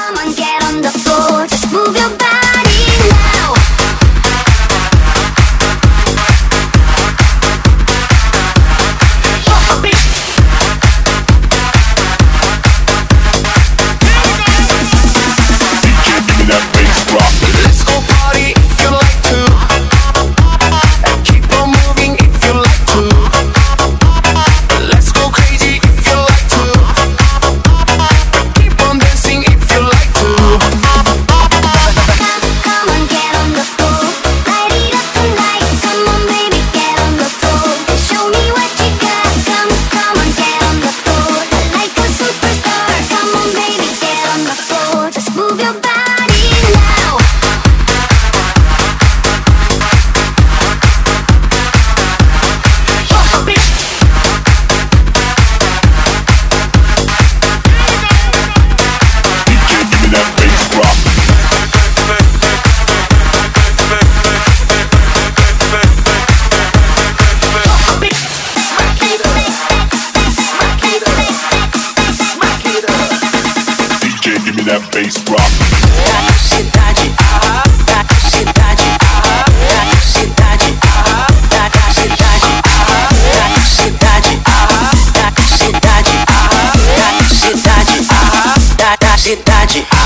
come on, get on the floor, just move your body now. Let's go party if you like to, and keep on moving if you like to. Let's go crazy if you like to, keep on dancing if you like to. Come on, get on the floor, light it up tonight. Come on, baby, get on the floor, show me what you got. Come on, get on the floor, like a superstar. Come on, baby, get on the floor, just move your body. That bass rock. Cidade, cidade, cidade, cidade, cidade, cidade, cidade, cidade.